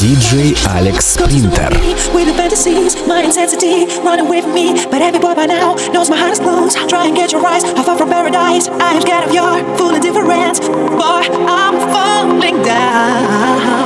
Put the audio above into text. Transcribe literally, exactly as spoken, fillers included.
диджей Алекс Принтер. With the fantasies, my intensity, running with me. But every boy by now knows my heart is closed. Try and get your eyes off from paradise. I am scared of your full indifference. Boy, I'm falling down.